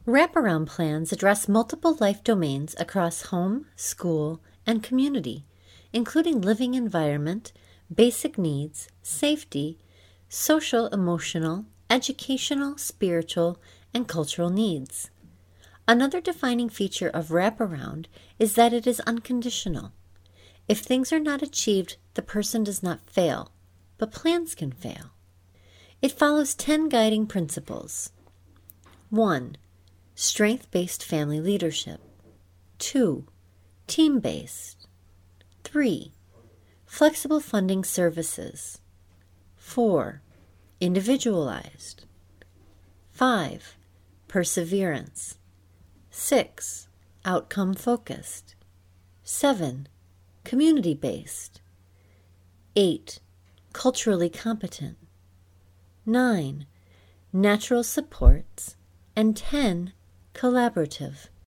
Wraparound plans address multiple life domains across home, school, and community, including living environment, basic needs, safety, social, emotional, educational, spiritual, and cultural needs. Another defining feature of wraparound is that it is unconditional. If things are not achieved, the person does not fail, but plans can fail. It follows 10 guiding principles. 1. Strength-based family leadership. 2. Team-based. 3. Flexible funding services. 4. Individualized. 5. Perseverance. 6. Outcome-focused. 7. Community-based. 8. Culturally competent. 9. Natural supports. And 10. Collaborative.